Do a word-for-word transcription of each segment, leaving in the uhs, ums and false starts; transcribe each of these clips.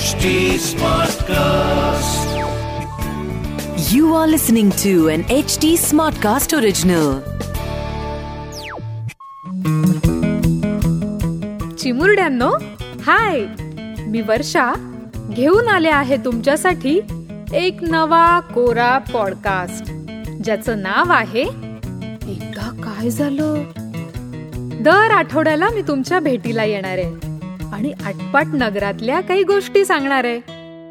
H T Smartcast. You are listening to an H T Smartcast original. चिमुरड्यांनो, hi, मी वर्षा घेऊन आले आहे तुमच्यासाठी एक नवा कोरा पॉडकास्ट, ज्याचं नाव आहे एकदा काय झालं. दर आठवड्याला मी तुमच्या भेटीला येणार आहे आणि आटपाट नगरातल्या काही गोष्टी सांगणार आहे.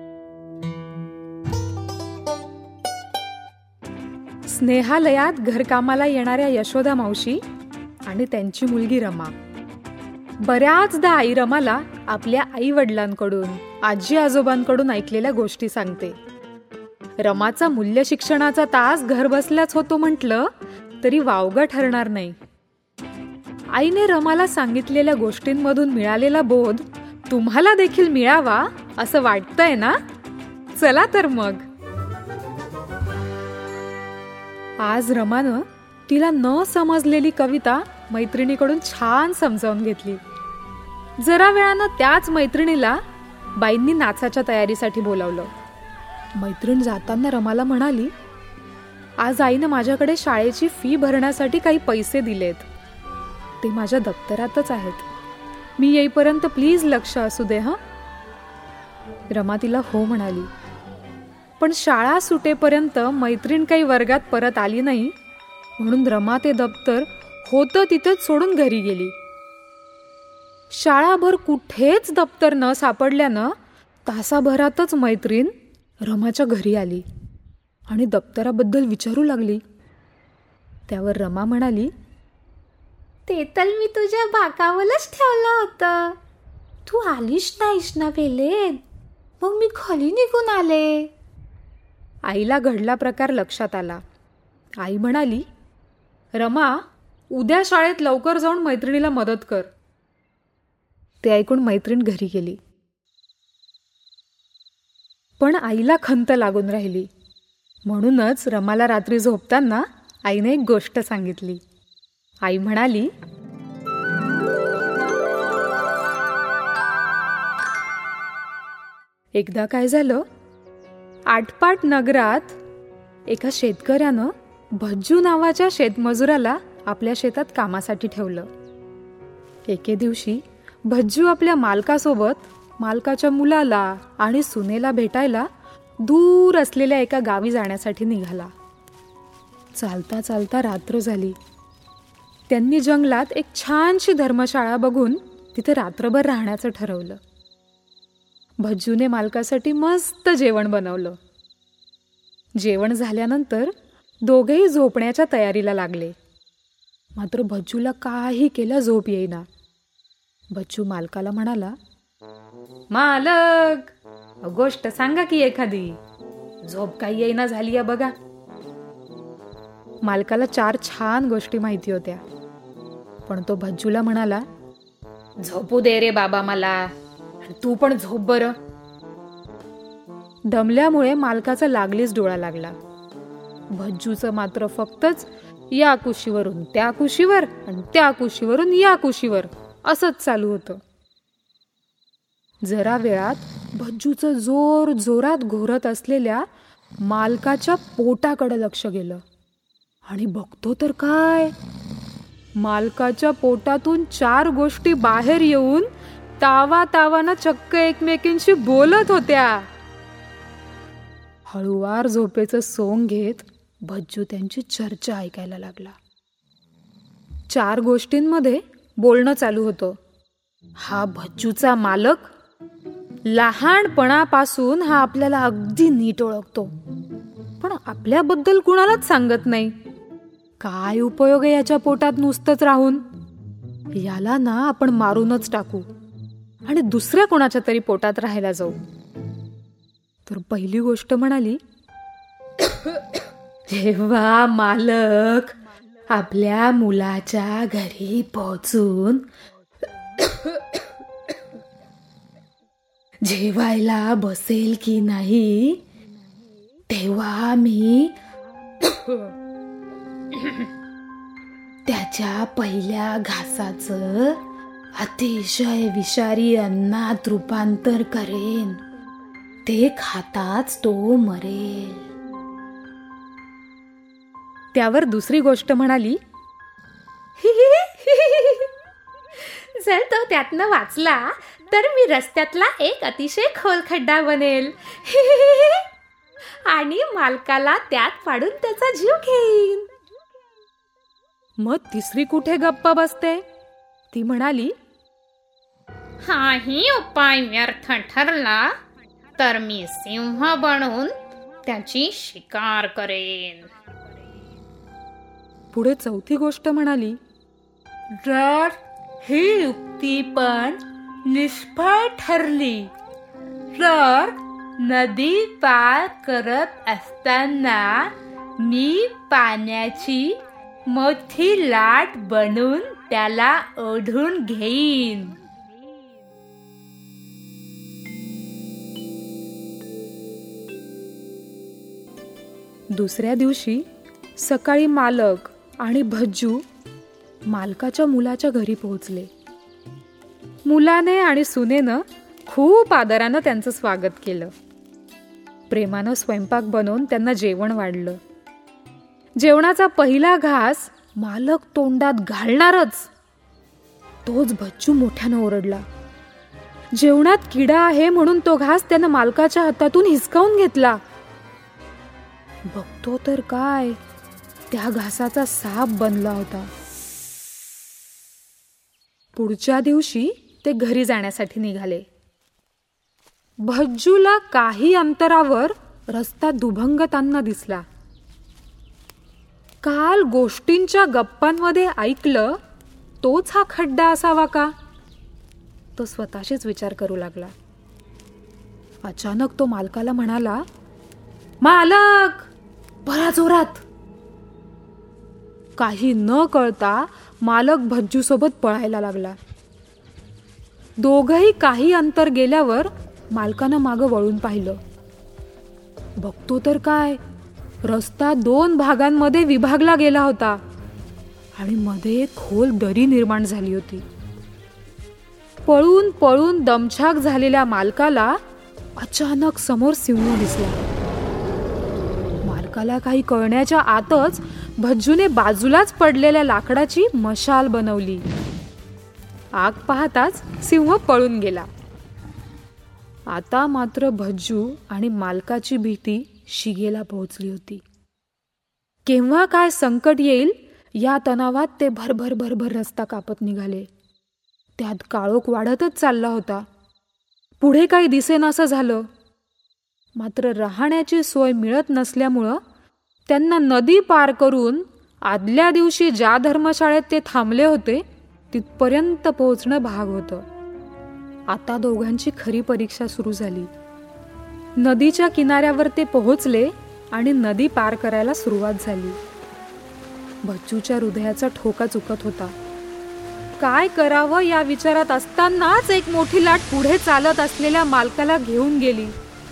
स्नेहालयात घरकामाला येणाऱ्या यशोदा मावशी आणि त्यांची मुलगी रमा. बऱ्याचदा आई रमाला आपल्या आई वडिलांकडून, आजी आजोबांकडून ऐकलेल्या गोष्टी सांगते. रमाचा मूल्य शिक्षणाचा तास घर बसल्याच होतो म्हटलं तरी वावगं ठरणार नाही. आईने रमाला सांगितलेल्या गोष्टींमधून मिळालेला बोध तुम्हाला देखील मिळावा असं वाटतंय ना? चला तर मग. आज रमानं तिला न समजलेली कविता मैत्रिणीकडून छान समजावून घेतली. जरा वेळानं त्याच मैत्रिणीला बाईंनी नाचाच्या तयारीसाठी बोलावलं. मैत्रीण जाताना रमाला म्हणाली, आज आईनं माझ्याकडे शाळेची फी भरण्यासाठी काही पैसे दिलेत, ते माझ्या दप्तरातच आहेत, मी येईपर्यंत प्लीज लक्ष असू दे हं. रमा तिला हो म्हणाली. पण शाळा सुटेपर्यंत मैत्रीण काही वर्गात परत आली नाही, म्हणून रमा ते दप्तर होतं तिथंच सोडून घरी गेली. शाळाभर कुठेच दप्तर न सापडल्यानं तासाभरातच मैत्रीण रमाच्या घरी आली आणि दप्तराबद्दल विचारू लागली. त्यावर रमा म्हणाली, ते तर मी तुझ्या बाकावरच ठेवलं होतं, तू आलीच नाहीस ना वेळेत, मग मी खाली निघून आले. आईला घडला प्रकार लक्षात आला. आई म्हणाली, रमा, उद्या शाळेत लवकर जाऊन मैत्रिणीला मदत कर. ते ऐकून मैत्रीण घरी गेली. पण आईला खंत लागून राहिली. म्हणूनच रमाला रात्री झोपताना आईने एक गोष्ट सांगितली. आई म्हणाली, एकदा काय झालं, आटपाट नगरात एका शेतकऱ्यानं भज्जू नावाच्या शेतमजुराला आपल्या शेतात कामासाठी ठेवलं. एके दिवशी भज्जू आपल्या मालकासोबत मालकाच्या मुलाला आणि सुनेला भेटायला दूर असलेल्या एका गावी जाण्यासाठी निघाला. चालता चालता रात्र झाली. त्यांनी जंगलात एक छानशी धर्मशाळा बघून तिथे रात्रभर राहण्याचं ठरवलं. भज्जूने मालकासाठी मस्त जेवण बनवलं. जेवण झाल्यानंतर दोघेही झोपण्याच्या तयारीला लागले. मात्र भज्जूला काही केलं झोप येईना. भज्जू मालकाला म्हणाला, मालक, गोष्ट सांगा की एखादी, झोप काही येईना झाली या बघा. मालकाला चार छान गोष्टी माहिती होत्या, पण तो भज्जूला म्हणाला, झोपू दे रे बाबा मला, तू पण झोप बरं. दमल्यामुळे मालकाचा लागलीच डोळा लागला. भज्जूचं मात्र फक्तच या कुशीवरून त्या कुशीवर आणि त्या कुशीवरून या कुशीवर असंच चालू होतं. जरा वेळात भज्जूचं जोर जोरात घोरत असलेल्या मालकाच्या पोटाकडे लक्ष गेलं आणि बघतो तर काय, मालकाच्या पोटातून चार गोष्टी बाहेर येऊन तावा तावानं चक्क एकमेकींशी बोलत होत्या. हळुवार झोपेचं सोंग घेत भज्जू त्यांची चर्चा ऐकायला लागला. चार गोष्टींमध्ये बोलणं चालू होतं. हा भज्जूचा मालक, लहानपणापासून हा आपल्याला अगदी नीट ओळखतो, पण आपल्याबद्दल कुणालाच सांगत नाही. काय उपयोग आहे याच्या पोटात नुसतंच राहून? याला ना आपण मारूनच टाकू आणि दुसऱ्या कोणाच्या तरी पोटात राहायला जाऊ. तर पहिली गोष्ट म्हणाली, जेव्हा मालक आपल्या मुलाच्या घरी पोहोचून जेवायला बसेल की नाही, तेव्हा मी त्याच्या पहिल्या घासाचं अतिशय विषारी अन्नात रूपांतर करेन ते खाताच तो मरेल. त्यावर दुसरी गोष्ट म्हणाली, जर तो त्यातनं वाचला तर मी रस्त्यातला एक अतिशय खोल खड्डा बनेल आणि मालकाला त्यात पाडून त्याचा जीव घेईन. मग तिसरी कुठे गप्प बसते. ती म्हणाली, हाही उपाय व्यर्थ ठरला तर मी सिंह बनून त्याची शिकार करेन. पुढे चौथी गोष्ट म्हणाली, जर ही युक्ती पण निष्फळ ठरली तर नदी पार करत असताना मी पाण्याची मोठी लाट बनून त्याला ओढून घेईन. दुसऱ्या दिवशी सकाळी मालक आणि भज्जू मालकाच्या मुलाच्या घरी पोहोचले. मुलाने आणि सुनेनं खूप आदरानं त्यांचं स्वागत केलं. प्रेमानं स्वयंपाक बनवून त्यांना जेवण वाढलं. जेवणाचा पहिला घास मालक तोंडात घालणारच तोच भज्जू मोठ्यानं ओरडला. जेवणात किडा आहे म्हणून तो घास त्यानं मालकाच्या हातातून हिसकावून घेतला. बघतो तर काय, त्या घासाचा साप बनला होता. पुढच्या दिवशी ते घरी जाण्यासाठी निघाले. भज्जूला काही अंतरावर रस्ता दुभंगताना दिसला. काल गोष्टींच्या गप्पांमध्ये ऐकलं तोच हा खड्डा असावा का, तो स्वतःशीच विचार करू लागला. अचानक तो मालकाला म्हणाला, मालक, बऱ्या जोरात. काही न कळता मालक भज्जू सोबत पळायला लागला. दोघही काही अंतर गेल्यावर मालकानं मागं वळून पाहिलं. बघतो तर काय, रस्ता दोन भागांमध्ये विभागला गेला होता आणि मध्ये खोल दरी निर्माण झाली होती. पळून पळून दमछाक झालेल्या मालकाला अचानक समोर सिंह दिसला. मालकाला काही कळण्याच्या आतच भज्जूने बाजूलाच पडलेल्या लाकडाची मशाल बनवली. आग पाहताच सिंह पळून गेला. आता मात्र भज्जू आणि मालकाची भीती शिगेला पोहोचली होती. केव्हा काय संकट येईल या तणावात ते भरभर भरभर रस्ता कापत निघाले. त्यात काळोख वाढतच चालला होता. पुढे काही दिसेनासं झालं. मात्र राहण्याची सोय मिळत नसल्यामुळं त्यांना नदी पार करून आदल्या दिवशी ज्या धर्मशाळेत ते थांबले होते तिथपर्यंत पोहोचणं भाग होतं. आता दोघांची खरी परीक्षा सुरू झाली. नदीच्या किनाऱ्यावर ते पोहोचले आणि नदी पार करायला सुरुवात झाली. भज्जूच्या हृदयाचा ठोका चुकत होता. काय करावं या विचारात असतानाच एक मोठी लाट पुढे चालत असलेल्या मालकाला घेऊन गेली.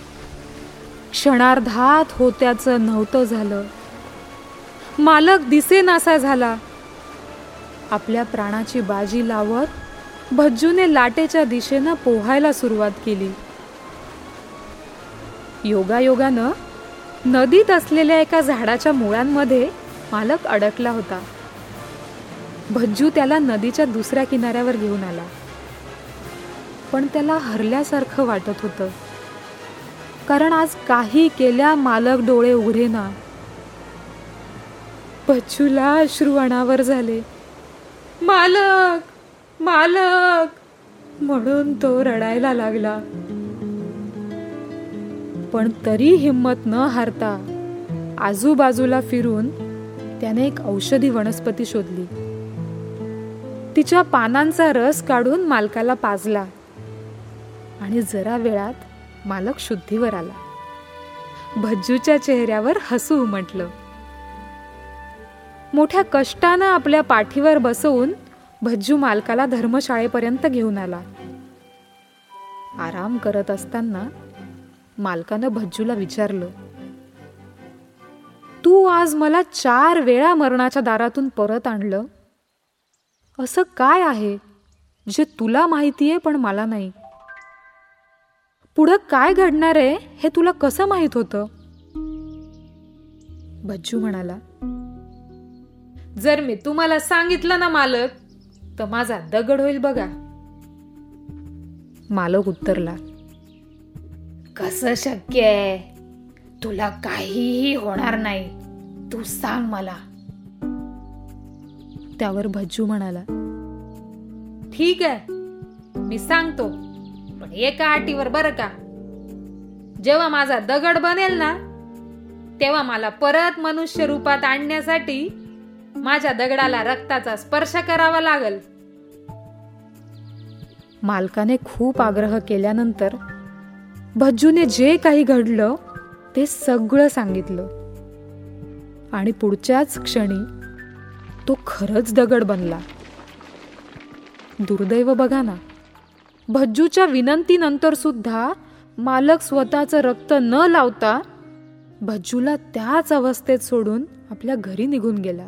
क्षणार्धात होत्याचं नव्हतं झालं. मालक दिसेनासा झाला. आपल्या प्राणाची बाजी लावत भज्जूने लाटेच्या दिशेनं पोहायला सुरुवात केली. योगायोगानं नदीत असलेल्या एका झाडाच्या मुळांमध्ये मालक अडकला होता. भज्जू त्याला नदीच्या दुसऱ्या किनाऱ्यावर घेऊन आला. पण त्याला हरल्यासारखं वाटत होतं, कारण आज काही केल्या मालक डोळे उघडेना. भज्जूला अश्रू अनावर झाले. मालक मालक म्हणून तो रडायला लागला. पण तरी हिम्मत न हारता आजूबाजूला फिरून त्याने एक औषधी वनस्पती शोधली. तिच्या पानांचा रस काढून मालकाला पाजला आणि जरा वेळात मालक शुद्धीवर आला. भज्जूच्या चेहऱ्यावर हसू उमटलं. मोठ्या कष्टानं आपल्या पाठीवर बसवून भज्जू मालकाला धर्मशाळेपर्यंत घेऊन आला. आराम करत असताना मालकानं भज्जूला विचारलं, तू आज मला चार वेळा मरणाच्या दारातून परत आणलं. असं काय आहे जे तुला माहितीये पण मला नाही? पुढं काय घडणार आहे हे तुला कसं माहित होतं? भज्जू म्हणाला, जर मी तुम्हाला सांगितलं ना मालक, तर माझा दगड होईल बघा. मालक उत्तरला, कसं शक्य आहे? तुला काहीही होणार नाही, तू सांग मला. त्यावर भज्जू म्हणाला, ठीक आहे, मी सांगतो, पण एका अटीवर बरं का. जेव्हा माझा दगड बनेल ना, तेव्हा मला परत मनुष्य रूपात आणण्यासाठी माझ्या दगडाला रक्ताचा स्पर्श करावा लागल. मालकाने खूप आग्रह केल्यानंतर भज्जूने जे काही घडलं ते सगळं सांगितलं आणि पुढच्याच क्षणी तो खरंच दगड बनला. दुर्दैव बघा ना, भज्जूच्या विनंतीनंतर सुद्धा मालक स्वतःचं रक्त न लावता भज्जूला त्याच अवस्थेत सोडून आपल्या घरी निघून गेला.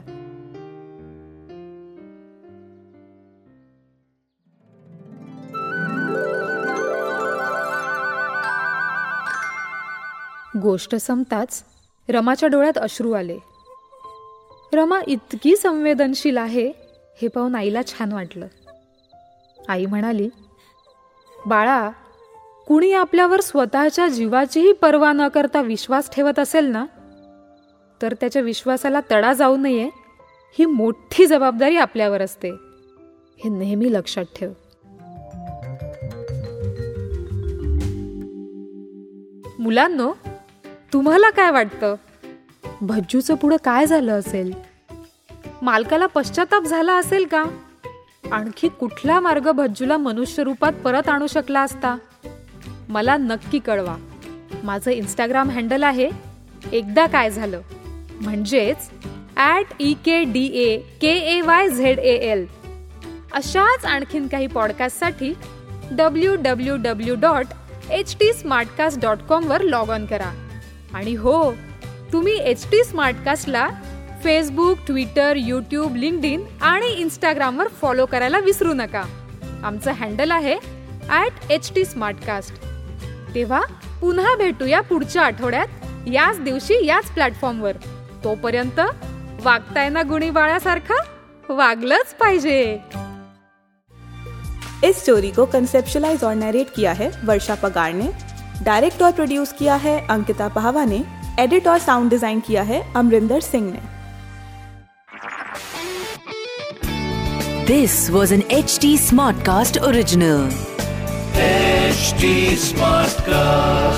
गोष्ट संपताच रमाच्या डोळ्यात अश्रू आले. रमा इतकी संवेदनशील आहे हे पाहून आईला छान वाटलं. आई म्हणाली, बाळा, कुणी आपल्यावर स्वतःच्या जीवाचीही पर्वा न करता विश्वास ठेवत असेल ना, तर त्याच्या विश्वासाला तडा जाऊ नये ही मोठी जबाबदारी आपल्यावर असते. हे नेहमी लक्षात ठेव. मुलांनो, तुम्हाला काय वाटतं? भज्जूचं पुढं काय झालं असेल? मालकाला पश्चाताप झाला असेल का? आणखी कुठला मार्ग भज्जूला मनुष्य रूपात परत आणू शकला असता? मला नक्की कळवा. माझं इंस्टाग्राम हँडल आहे एकदा काय झालं, म्हणजेच at E K D A K A Y Z A L. अशाच आणखीन काही पॉडकास्टसाठी W W W dot H T Smartcast dot com वर लॉग ऑन करा. आणि हो, तुम्ही एच टी स्मार्टकास्टला फेसबुक, ट्विटर, यूट्यूब, लिंक्डइन आणि इंस्टाग्रामवर फॉलो करायला विसरू नका. आमचं हँडल आहे ॲट एच टी स्मार्टकास्ट. तेव्हा पुन्हा भेटूया पुढच्या आठवड्यात याच दिवशी याच प्लॅटफॉर्मवर. तोपर्यंत वागताय ना गुणी बाळासारखं, वागलंच पाहिजे. इस स्टोरी को कंसेप्शुलाइज और नरेट किया है वर्षा पगार ने, डायरेक्ट और प्रोड्यूस किया है अंकिता पहावा ने, एडिट और साउंड डिजाइन किया है अमरिंदर सिंह ने. This was an H T Smartcast original. H T Smartcast.